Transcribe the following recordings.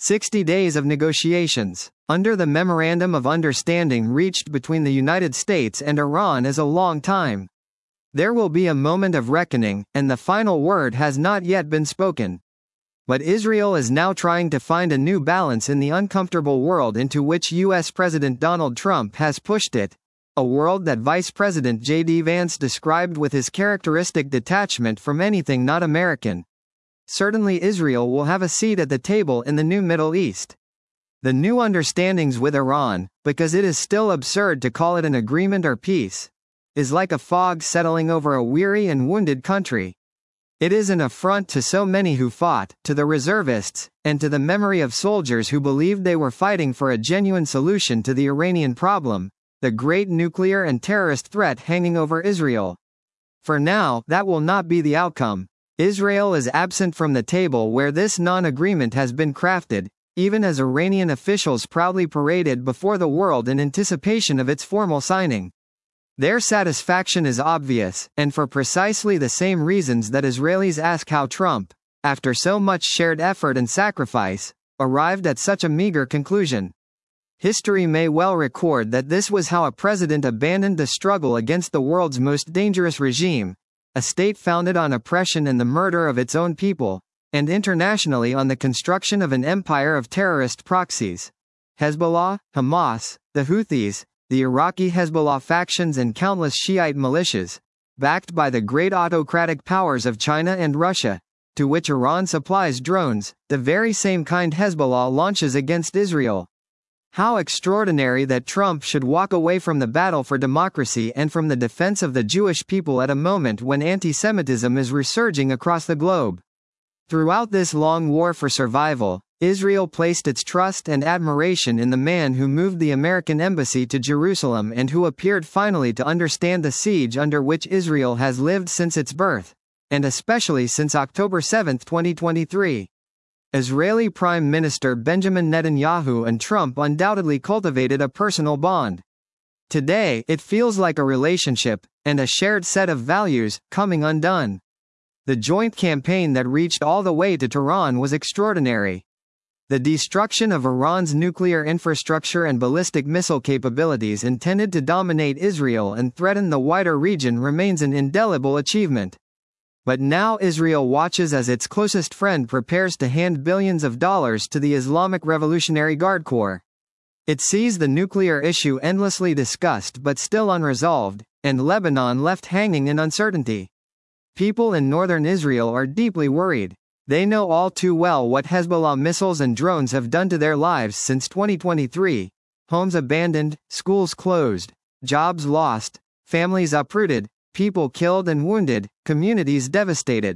60 days of negotiations, under the Memorandum of Understanding reached between the United States and Iran is a long time. There will be a moment of reckoning, and the final word has not yet been spoken. But Israel is now trying to find a new balance in the uncomfortable world into which U.S. President Donald Trump has pushed it, a world that Vice President J.D. Vance described with his characteristic detachment from anything not American. Certainly Israel will have a seat at the table in the new Middle East. The new understandings with Iran, because it is still absurd to call it an agreement or peace, is like a fog settling over a weary and wounded country. It is an affront to so many who fought, to the reservists, and to the memory of soldiers who believed they were fighting for a genuine solution to the Iranian problem, the great nuclear and terrorist threat hanging over Israel. For now, that will not be the outcome. Israel is absent from the table where this non-agreement has been crafted, even as Iranian officials proudly paraded before the world in anticipation of its formal signing. Their satisfaction is obvious, and for precisely the same reasons that Israelis ask how Trump, after so much shared effort and sacrifice, arrived at such a meager conclusion. History may well record that this was how a president abandoned the struggle against the world's most dangerous regime, a state founded on oppression and the murder of its own people, and internationally on the construction of an empire of terrorist proxies. Hezbollah, Hamas, the Houthis, the Iraqi Hezbollah factions and countless Shiite militias, backed by the great autocratic powers of China and Russia, to which Iran supplies drones, the very same kind Hezbollah launches against Israel. How extraordinary that Trump should walk away from the battle for democracy and from the defense of the Jewish people at a moment when anti-Semitism is resurging across the globe. Throughout this long war for survival, Israel placed its trust and admiration in the man who moved the American embassy to Jerusalem and who appeared finally to understand the siege under which Israel has lived since its birth, and especially since October 7, 2023. Israeli Prime Minister Benjamin Netanyahu and Trump undoubtedly cultivated a personal bond. Today, it feels like a relationship, and a shared set of values, coming undone. The joint campaign that reached all the way to Tehran was extraordinary. The destruction of Iran's nuclear infrastructure and ballistic missile capabilities intended to dominate Israel and threaten the wider region remains an indelible achievement. But now Israel watches as its closest friend prepares to hand billions of dollars to the Islamic Revolutionary Guard Corps. It sees the nuclear issue endlessly discussed but still unresolved, and Lebanon left hanging in uncertainty. People in northern Israel are deeply worried. They know all too well what Hezbollah missiles and drones have done to their lives since 2023. Homes abandoned, schools closed, jobs lost, families uprooted, people killed and wounded, communities devastated.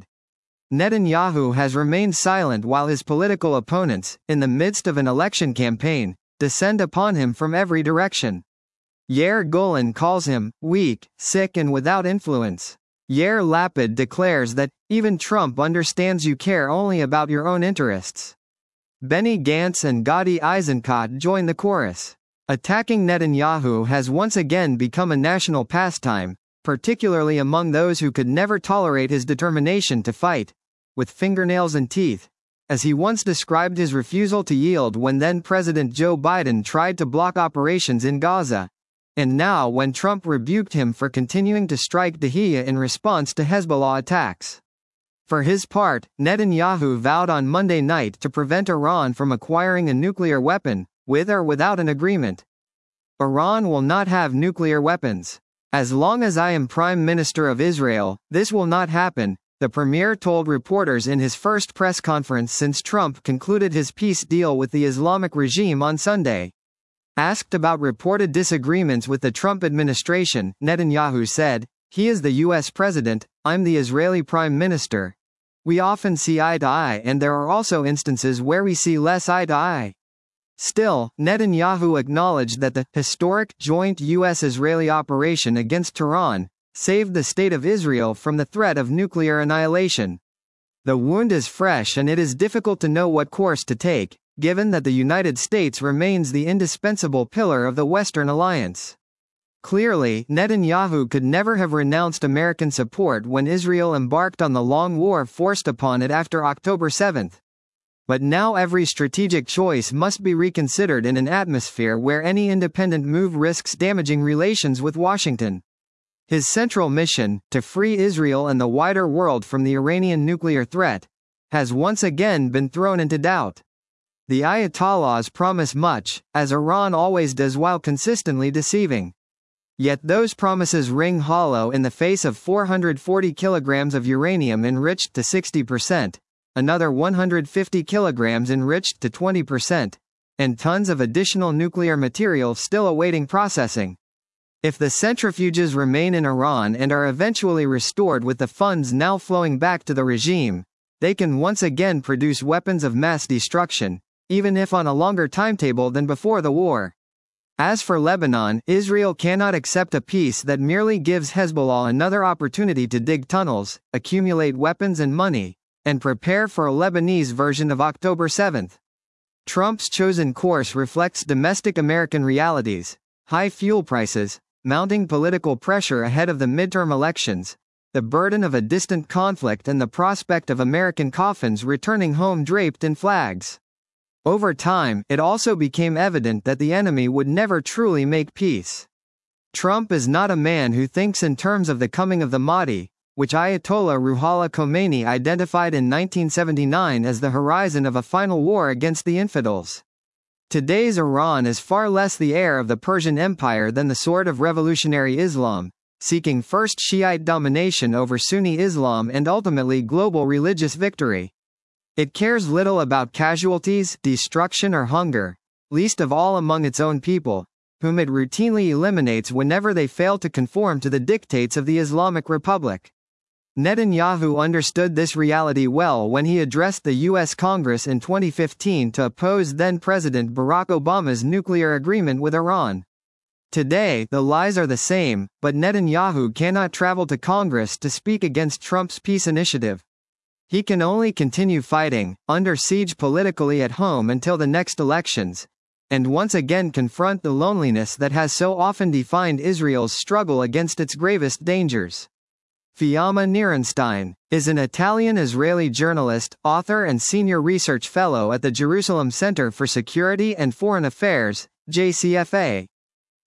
Netanyahu has remained silent while his political opponents, in the midst of an election campaign, descend upon him from every direction. Yair Golan calls him weak, sick and without influence. Yair Lapid declares that, even Trump understands you care only about your own interests. Benny Gantz and Gadi Eisenkot join the chorus. Attacking Netanyahu has once again become a national pastime, particularly among those who could never tolerate his determination to fight, with fingernails and teeth, as he once described his refusal to yield when then-President Joe Biden tried to block operations in Gaza. And now when Trump rebuked him for continuing to strike Dahiya in response to Hezbollah attacks. For his part, Netanyahu vowed on Monday night to prevent Iran from acquiring a nuclear weapon, with or without an agreement. Iran will not have nuclear weapons. As long as I am Prime Minister of Israel, this will not happen, the premier told reporters in his first press conference since Trump concluded his peace deal with the Islamic regime on Sunday. Asked about reported disagreements with the Trump administration, Netanyahu said, "He is the U.S. president, I'm the Israeli prime minister. We often see eye to eye and there are also instances where we see less eye to eye." Still, Netanyahu acknowledged that the historic joint U.S.-Israeli operation against Tehran saved the state of Israel from the threat of nuclear annihilation. The wound is fresh and it is difficult to know what course to take, given that the United States remains the indispensable pillar of the Western alliance. Clearly, Netanyahu could never have renounced American support when Israel embarked on the long war forced upon it after October 7. But now every strategic choice must be reconsidered in an atmosphere where any independent move risks damaging relations with Washington. His central mission, to free Israel and the wider world from the Iranian nuclear threat, has once again been thrown into doubt. The Ayatollahs promise much, as Iran always does while consistently deceiving. Yet those promises ring hollow in the face of 440 kilograms of uranium enriched to 60%, another 150 kilograms enriched to 20%, and tons of additional nuclear material still awaiting processing. If the centrifuges remain in Iran and are eventually restored with the funds now flowing back to the regime, they can once again produce weapons of mass destruction, even if on a longer timetable than before the war. As for Lebanon, Israel cannot accept a peace that merely gives Hezbollah another opportunity to dig tunnels, accumulate weapons and money, and prepare for a Lebanese version of October 7. Trump's chosen course reflects domestic American realities: high fuel prices, mounting political pressure ahead of the midterm elections, the burden of a distant conflict and the prospect of American coffins returning home draped in flags. Over time, it also became evident that the enemy would never truly make peace. Trump is not a man who thinks in terms of the coming of the Mahdi, which Ayatollah Ruhollah Khomeini identified in 1979 as the horizon of a final war against the infidels. Today's Iran is far less the heir of the Persian Empire than the sword of revolutionary Islam, seeking first Shiite domination over Sunni Islam and ultimately global religious victory. It cares little about casualties, destruction or hunger, least of all among its own people, whom it routinely eliminates whenever they fail to conform to the dictates of the Islamic Republic. Netanyahu understood this reality well when he addressed the U.S. Congress in 2015 to oppose then-President Barack Obama's nuclear agreement with Iran. Today, the lies are the same, but Netanyahu cannot travel to Congress to speak against Trump's peace initiative. He can only continue fighting, under siege politically at home until the next elections, and once again confront the loneliness that has so often defined Israel's struggle against its gravest dangers. Fiamma Nierenstein is an Italian-Israeli journalist, author and senior research fellow at the Jerusalem Center for Security and Foreign Affairs, JCFA.